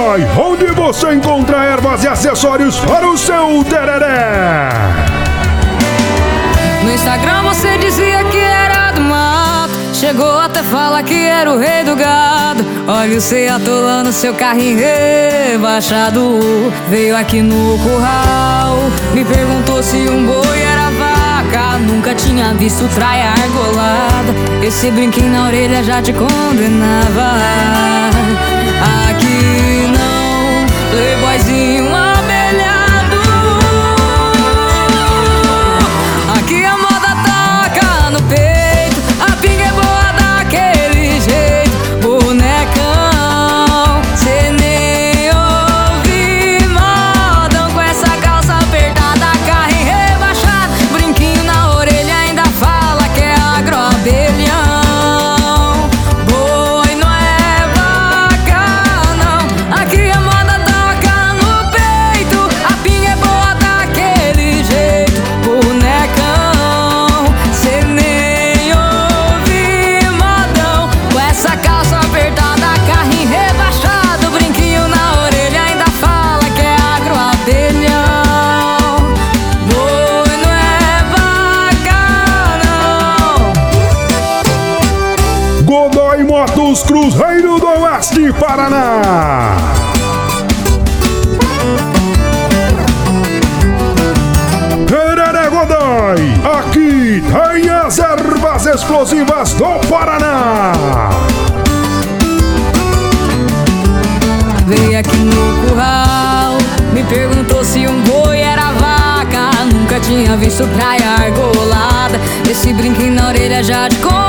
Godoy, onde você encontra ervas e acessórios para o seu tereré. No Instagram você dizia que era do mato, chegou até falar que era o rei do gado. Olha você atolando seu carrinho rebaixado. Veio aqui no curral, me perguntou se um boi era vaca. Nunca tinha visto traia argolada, esse brinquinho na orelha já te condenava. Aqui não, playboyzinho abelhado. Aqui a moda taca no peito, a pinga é boa daquele jeito. Bonecão, cê nem ouve. Modão com essa calça apertada, carrinho rebaixado, brinquinho na orelha, ainda fala que é agroabelhão. Boi não é vaca não, aqui a moda taca no peito, a pinga é boa daquele jeito. Bonecão, cê nem ouve. Modão com essa calça apertada, carrinho rebaixado, brinquinho na orelha, ainda fala que é agroabelhão. Boi não é vaca não. Godoy Motos, Cruzeiro do Oeste, Paraná. Tereré Godoy, aqui tem as ervas explosivas do Paraná. Veio aqui no curral, me perguntou se um boi era vaca. Nunca tinha visto praia argolada, esse brinquinho na orelha já te conta.